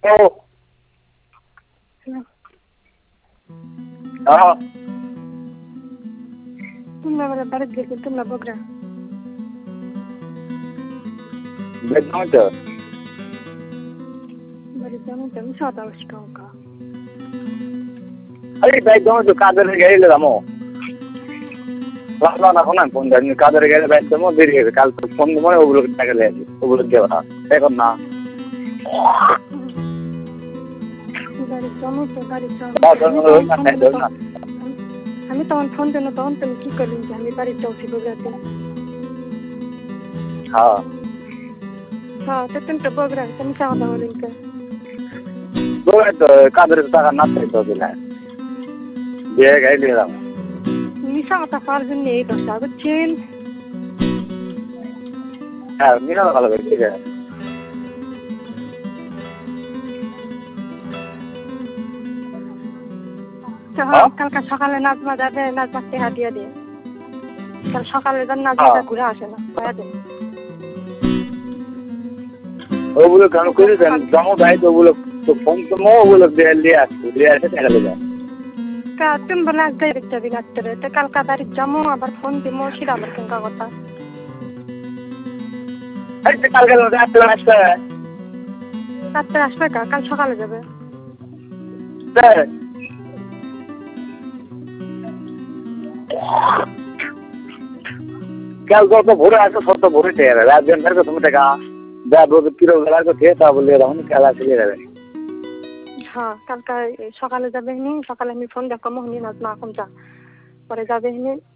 Oh, তোমরা বলে বাড়িতে গেছি তোমরা বগরা bednoite. বাড়িতে যেমন তেমন সাদা অস্টঙ্কা Ay, bednoite কাদের গেলে রামো। লালা না কোন ফোন দেন কাদের গেলে বেদমো দেরি হবে কাল ফোন দিব ওগুলো টাকা লে আসি ওগুলো দেওয়া এখন না বাড়িতে যেমন তো বাড়িতে আমি তখন ফোন দেন তখন তুমি কি করলেন যে আমি বাড়িতে যাচ্ছি বগরাতে হ্যাঁ হ্যাঁ তো তুমি তো বগরা তুমি সাদা বলেন কে তো কাদের টাকা না চাইতো দিলা দিয়ে গাইলে রাম মিশা কথা পাওয়ার জন্য এই দশা বুঝছেন হ্যাঁ মিনা ভালো করে ঠিক আছে কালকে সকালে নাচবা যাবে নাচবা টেহা দিয়ে দিয়ে কাল সকালে যান নাচবা ঘুরে আসে না ওগুলো কেন করে দেন জমা দেয় তো ওগুলো তো ফোন তো ওগুলো দিয়ে আসছে দিয়ে আসে টাকা লেগে তুমি বলে আজ ডাইরেক্ট যাবি রাত্রে তো কালকা বাড়ির যাবো আবার ফোন দিব সেটা আবার কেঙ্কা কথা কালকে রাত্রে আসবে রাত্রে আসবে কাল সকালে যাবে কাল যত ভোরে আসো তত ভোরে টেয়ে যাবে রাত দিন ধরে তুমি টাকা যা বলবে কিরো বেলার কথা তা বলে তখন খেলা চলে যাবে হ্যাঁ কালকে সকালে যাবে নি সকালে আমি ফোন দেখো মোহনি নাচ না এখন যা পরে যাবে নি